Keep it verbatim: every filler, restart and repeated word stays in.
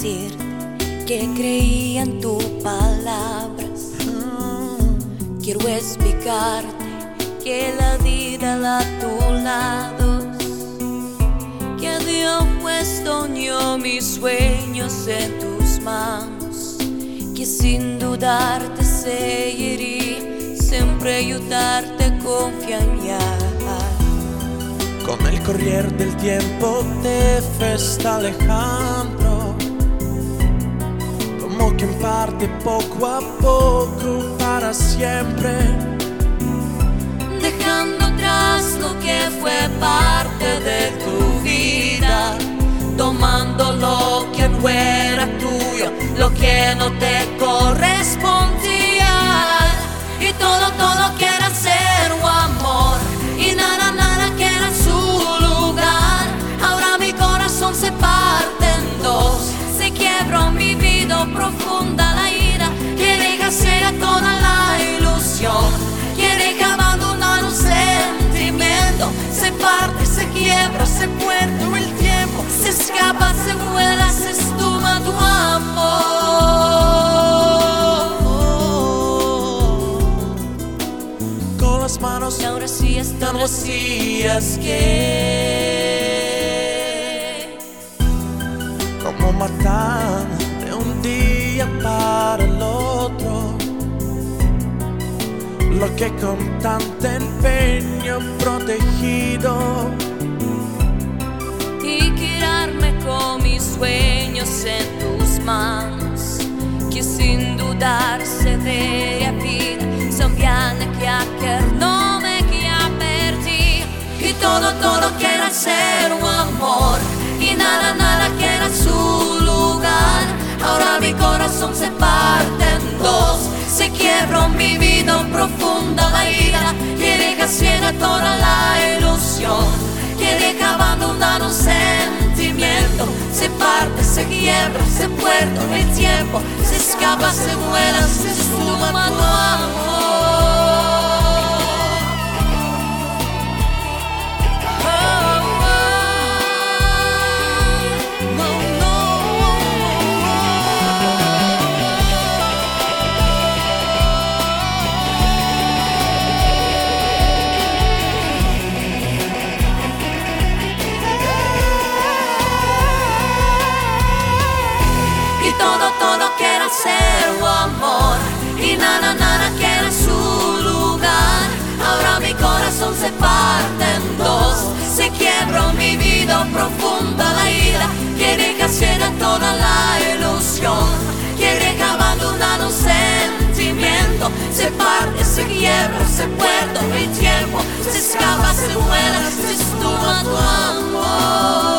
decirte que creía en tus palabras. Quiero explicarte que la vida a tu lado, que Dios puesto unió mis sueños en tus manos, que sin dudar te seguiré, siempre ayudarte a confiar. Con el correr del tiempo te fuiste alejando, como que en parte poco a poco para siempre, dejando atrás lo que fue parte de tu vida, tomando lo que no era tuyo, lo que no te correspondía, y todo, todo que era ser o amor, y nada, nada que era su lugar. Ahora mi corazón se parte en dos, se quiebra mi vida profunda la ira, que deja ciega toda la ilusión, que deja abandonar un sentimiento, se parte, se quiebra, se muere el tiempo, se escapa, se vuela, se esfuma tu amor. con las manos Y ahora sí tan estamos vacías que, como matan de un día para el otro, lo que con tanto empeño protegido, y quedarme con mis sueños en tus manos, que sin dudar se veía vida, sabían que aquel no me quería perder, y todo, todo que era ser un amor, y nada, nada que era su lugar. Ahora mi corazón se parte en dos, se quiebra mi vida profunda la ira, que deja ciega toda la ilusión, que deja abandonar un sentimiento, se parte, se quiebra, se muere el tiempo, se escapa, se vuela, se esfuma tu amor. Todo, todo que era ser o amor, y nada, nada que era su lugar. Ahora mi corazón se parte en dos, se quiebra mi vida profunda la ira, que deja ciega toda la ilusión, que deja abandonar un sentimiento, se parte, se quiebra, se muere el tiempo, se escapa, se vuela, se esfuma tu amor.